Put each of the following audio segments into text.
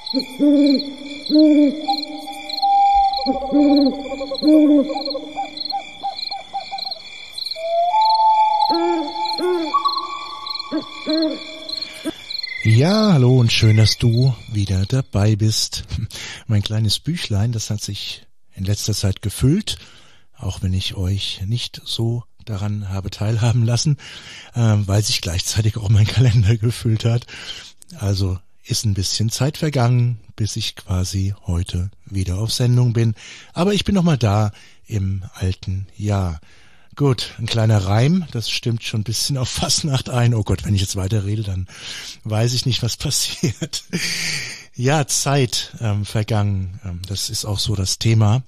Ja, hallo und schön, dass du wieder dabei bist. Mein kleines Büchlein, das hat sich in letzter Zeit gefüllt, auch wenn ich euch nicht so daran habe teilhaben lassen, weil sich gleichzeitig auch mein Kalender gefüllt hat. Also ist ein bisschen Zeit vergangen, bis ich quasi heute wieder auf Sendung bin. Aber ich bin noch mal da im alten Jahr. Gut, ein kleiner Reim, das stimmt schon ein bisschen auf Fastnacht ein. Oh Gott, wenn ich jetzt weiterrede, dann weiß ich nicht, was passiert. Ja, Zeit vergangen, das ist auch so das Thema,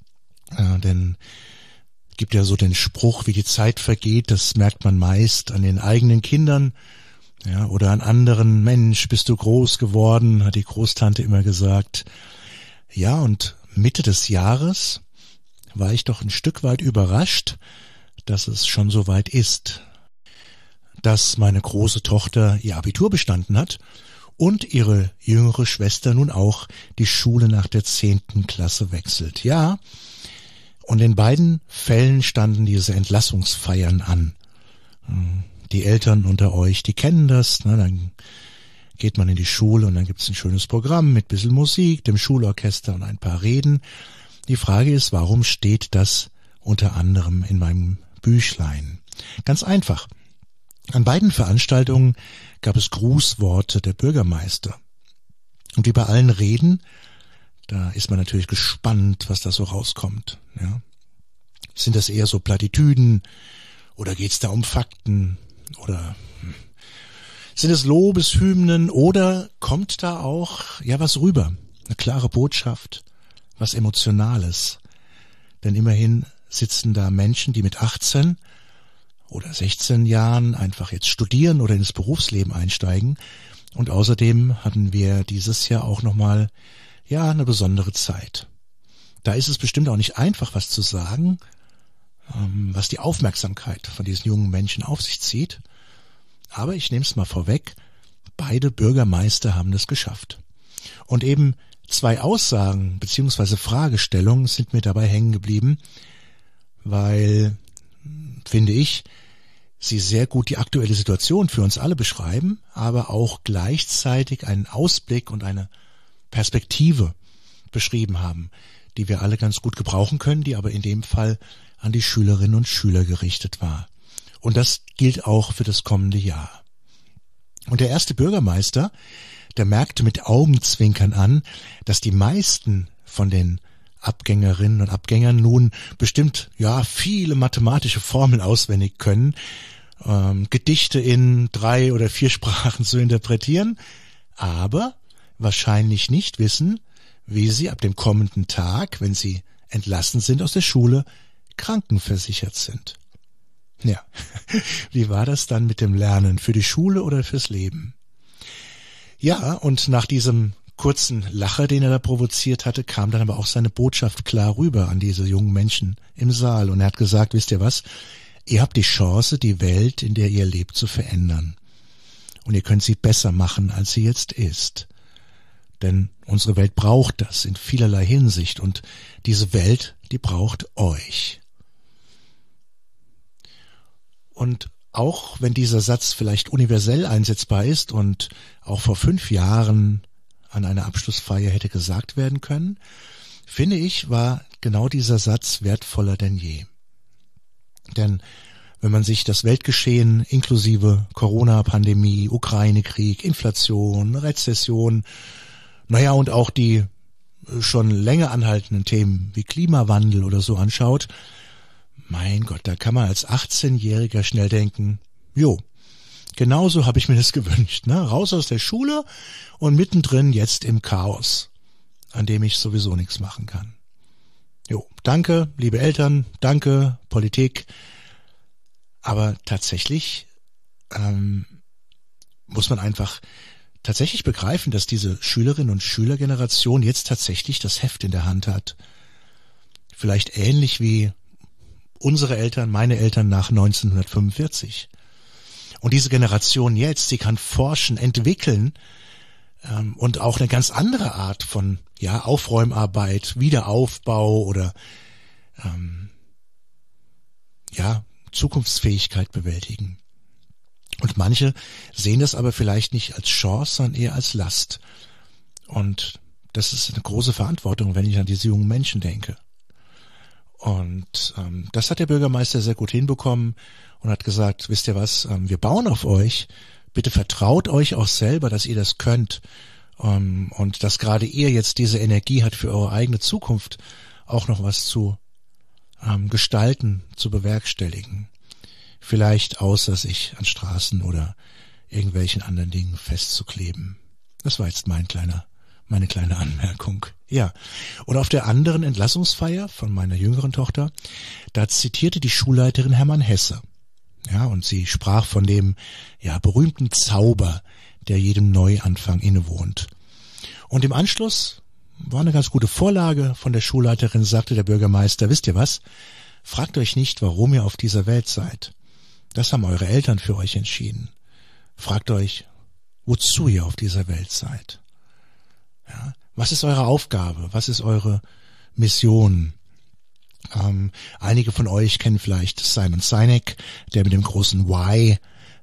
denn es gibt ja so den Spruch, wie die Zeit vergeht, das merkt man meist an den eigenen Kindern, ja, oder an anderen. Mensch, bist du groß geworden, hat die Großtante immer gesagt. Ja, und Mitte des Jahres war ich doch ein Stück weit überrascht, dass es schon so weit ist, dass meine große Tochter ihr Abitur bestanden hat und ihre jüngere Schwester nun auch die Schule nach der 10. Klasse wechselt. Ja, und in beiden Fällen standen diese Entlassungsfeiern an. Die Eltern unter euch, die kennen das, ne? Dann geht man in die Schule und dann gibt's ein schönes Programm mit bisschen Musik, dem Schulorchester und ein paar Reden. Die Frage ist, warum steht das unter anderem in meinem Büchlein? Ganz einfach. An beiden Veranstaltungen gab es Grußworte der Bürgermeister. Und wie bei allen Reden, da ist man natürlich gespannt, was da so rauskommt. Ja. Sind das eher so Plattitüden oder geht's da um Fakten oder sind es Lobeshymnen oder kommt da auch was rüber? Eine klare Botschaft, was Emotionales. Denn immerhin sitzen da Menschen, die mit 18 oder 16 Jahren einfach jetzt studieren oder ins Berufsleben einsteigen. Und außerdem hatten wir dieses Jahr auch nochmal, eine besondere Zeit. Da ist es bestimmt auch nicht einfach, was zu sagen, was die Aufmerksamkeit von diesen jungen Menschen auf sich zieht. Aber ich nehme es mal vorweg, beide Bürgermeister haben das geschafft. Und eben 2 Aussagen bzw. Fragestellungen sind mir dabei hängen geblieben, weil, finde ich, sie sehr gut die aktuelle Situation für uns alle beschreiben, aber auch gleichzeitig einen Ausblick und eine Perspektive beschrieben haben, die wir alle ganz gut gebrauchen können, die aber in dem Fall an die Schülerinnen und Schüler gerichtet war. Und das gilt auch für das kommende Jahr. Und der erste Bürgermeister, der merkte mit Augenzwinkern an, dass die meisten von den Abgängerinnen und Abgängern nun bestimmt viele mathematische Formeln auswendig können, Gedichte in 3 oder 4 Sprachen zu interpretieren, aber wahrscheinlich nicht wissen, wie sie ab dem kommenden Tag, wenn sie entlassen sind aus der Schule, krankenversichert sind. Ja, wie war das dann mit dem Lernen? Für die Schule oder fürs Leben? Ja, und nach diesem kurzen Lacher, den er da provoziert hatte, kam dann aber auch seine Botschaft klar rüber an diese jungen Menschen im Saal. Und er hat gesagt, wisst ihr was? Ihr habt die Chance, die Welt, in der ihr lebt, zu verändern. Und ihr könnt sie besser machen, als sie jetzt ist. Denn unsere Welt braucht das in vielerlei Hinsicht. Und diese Welt, die braucht euch. Und auch wenn dieser Satz vielleicht universell einsetzbar ist und auch vor 5 Jahren an einer Abschlussfeier hätte gesagt werden können, finde ich, war genau dieser Satz wertvoller denn je. Denn wenn man sich das Weltgeschehen inklusive Corona-Pandemie, Ukraine-Krieg, Inflation, Rezession, und auch die schon länger anhaltenden Themen wie Klimawandel oder so anschaut, mein Gott, da kann man als 18-Jähriger schnell denken, genauso habe ich mir das gewünscht, ne? Raus aus der Schule und mittendrin jetzt im Chaos, an dem ich sowieso nichts machen kann. Danke, liebe Eltern, danke, Politik. Aber tatsächlich muss man einfach tatsächlich begreifen, dass diese Schülerinnen und Schülergeneration jetzt tatsächlich das Heft in der Hand hat. Vielleicht ähnlich wie unsere Eltern, meine Eltern nach 1945. Und diese Generation jetzt, sie kann forschen, entwickeln, und auch eine ganz andere Art von Aufräumarbeit, Wiederaufbau oder Zukunftsfähigkeit bewältigen. Und manche sehen das aber vielleicht nicht als Chance, sondern eher als Last. Und das ist eine große Verantwortung, wenn ich an diese jungen Menschen denke. Und das hat der Bürgermeister sehr gut hinbekommen und hat gesagt, wisst ihr was, wir bauen auf euch, bitte vertraut euch auch selber, dass ihr das könnt und dass gerade ihr jetzt diese Energie hat für eure eigene Zukunft, auch noch was zu gestalten, zu bewerkstelligen. Vielleicht außer sich an Straßen oder irgendwelchen anderen Dingen festzukleben. Das war jetzt meine kleine Anmerkung. Ja, und auf der anderen Entlassungsfeier von meiner jüngeren Tochter, da zitierte die Schulleiterin Hermann Hesse. Ja, und sie sprach von dem berühmten Zauber, der jedem Neuanfang innewohnt. Und im Anschluss war eine ganz gute Vorlage von der Schulleiterin, sagte der Bürgermeister, wisst ihr was? Fragt euch nicht, warum ihr auf dieser Welt seid. Das haben eure Eltern für euch entschieden. Fragt euch, wozu ihr auf dieser Welt seid. Ja, was ist eure Aufgabe? Was ist eure Mission? Einige von euch kennen vielleicht Simon Sinek, der mit dem großen Why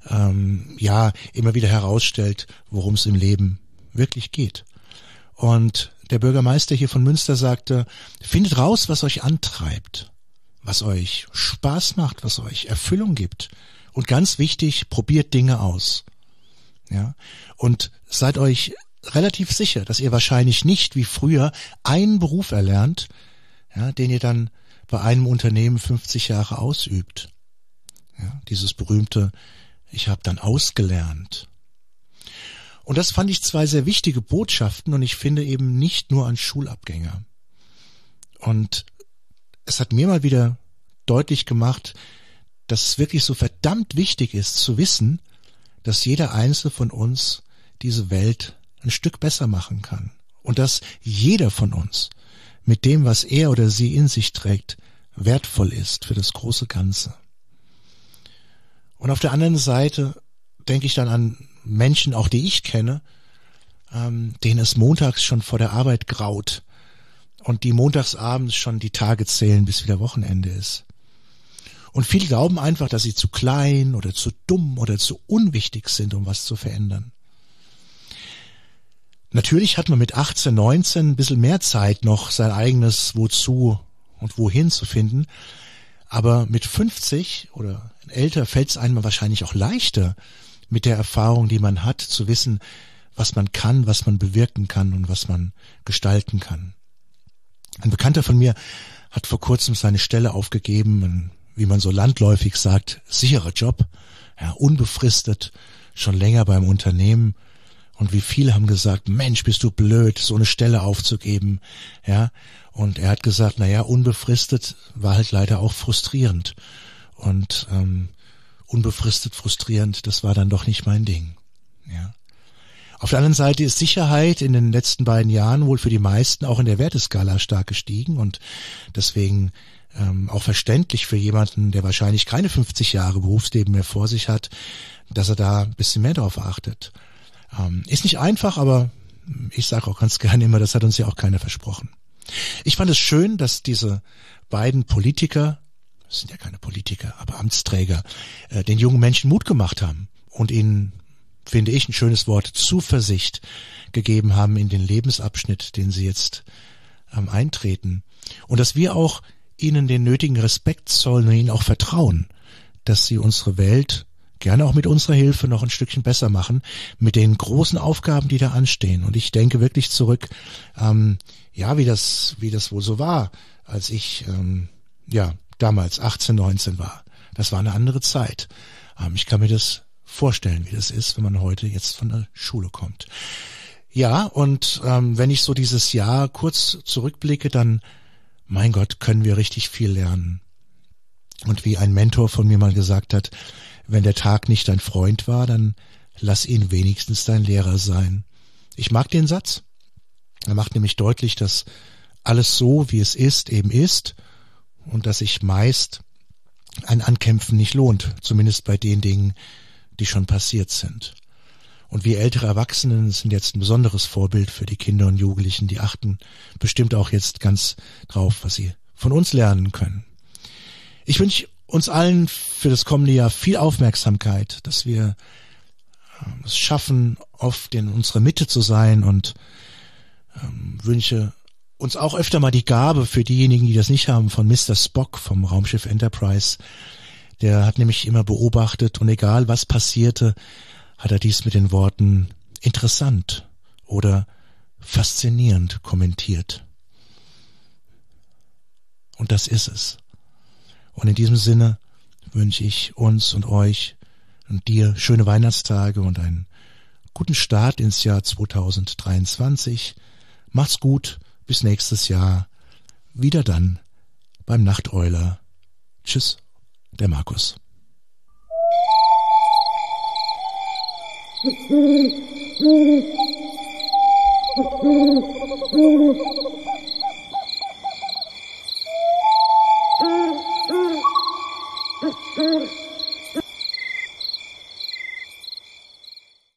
immer wieder herausstellt, worum es im Leben wirklich geht. Und der Bürgermeister hier von Münster sagte, findet raus, was euch antreibt, was euch Spaß macht, was euch Erfüllung gibt. Und ganz wichtig, probiert Dinge aus. Ja, und seid euch relativ sicher, dass ihr wahrscheinlich nicht wie früher einen Beruf erlernt, den ihr dann bei einem Unternehmen 50 Jahre ausübt. Ja, dieses berühmte, ich habe dann ausgelernt. Und das fand ich zwei sehr wichtige Botschaften und ich finde eben nicht nur an Schulabgänger. Und es hat mir mal wieder deutlich gemacht, dass es wirklich so verdammt wichtig ist zu wissen, dass jeder Einzelne von uns diese Welt ein Stück besser machen kann. Und dass jeder von uns mit dem, was er oder sie in sich trägt, wertvoll ist für das große Ganze. Und auf der anderen Seite denke ich dann an Menschen, auch die ich kenne, denen es montags schon vor der Arbeit graut und die montagsabends schon die Tage zählen, bis wieder Wochenende ist. Und viele glauben einfach, dass sie zu klein oder zu dumm oder zu unwichtig sind, um was zu verändern. Natürlich hat man mit 18, 19 ein bisschen mehr Zeit, noch sein eigenes Wozu und Wohin zu finden. Aber mit 50 oder älter fällt es einem wahrscheinlich auch leichter, mit der Erfahrung, die man hat, zu wissen, was man kann, was man bewirken kann und was man gestalten kann. Ein Bekannter von mir hat vor kurzem seine Stelle aufgegeben, wie man so landläufig sagt, sicherer Job, unbefristet, schon länger beim Unternehmen. Und wie viele haben gesagt, Mensch, bist du blöd, so eine Stelle aufzugeben. Ja, und er hat gesagt, unbefristet war halt leider auch frustrierend. Und unbefristet frustrierend, das war dann doch nicht mein Ding. Ja. Auf der anderen Seite ist Sicherheit in den letzten beiden Jahren wohl für die meisten auch in der Werteskala stark gestiegen und deswegen auch verständlich für jemanden, der wahrscheinlich keine 50 Jahre Berufsleben mehr vor sich hat, dass er da ein bisschen mehr drauf achtet. Ist nicht einfach, aber ich sage auch ganz gerne immer, das hat uns ja auch keiner versprochen. Ich fand es schön, dass diese beiden Politiker, das sind ja keine Politiker, aber Amtsträger, den jungen Menschen Mut gemacht haben und ihnen, finde ich, ein schönes Wort, Zuversicht gegeben haben in den Lebensabschnitt, den sie jetzt eintreten. Und dass wir auch ihnen den nötigen Respekt zollen und ihnen auch vertrauen, dass sie unsere Welt gerne auch mit unserer Hilfe noch ein Stückchen besser machen, mit den großen Aufgaben, die da anstehen. Und ich denke wirklich zurück, wie das wohl so war, als ich damals 18, 19 war. Das war eine andere Zeit. Ich kann mir das vorstellen, wie das ist, wenn man heute jetzt von der Schule kommt. Ja, und wenn ich so dieses Jahr kurz zurückblicke, dann, mein Gott, können wir richtig viel lernen. Und wie ein Mentor von mir mal gesagt hat, wenn der Tag nicht dein Freund war, dann lass ihn wenigstens dein Lehrer sein. Ich mag den Satz. Er macht nämlich deutlich, dass alles so, wie es ist, eben ist und dass sich meist ein Ankämpfen nicht lohnt, zumindest bei den Dingen, die schon passiert sind. Und wir ältere Erwachsenen sind jetzt ein besonderes Vorbild für die Kinder und Jugendlichen. Die achten bestimmt auch jetzt ganz drauf, was sie von uns lernen können. Ich wünsche uns allen für das kommende Jahr viel Aufmerksamkeit, dass wir es schaffen, oft in unserer Mitte zu sein, und wünsche uns auch öfter mal die Gabe für diejenigen, die das nicht haben, von Mr. Spock vom Raumschiff Enterprise. Der hat nämlich immer beobachtet, und egal was passierte, hat er dies mit den Worten interessant oder faszinierend kommentiert. Und das ist es. Und in diesem Sinne wünsche ich uns und euch und dir schöne Weihnachtstage und einen guten Start ins Jahr 2023. Macht's gut, bis nächstes Jahr. Wieder dann beim Nachteuler. Tschüss, der Markus.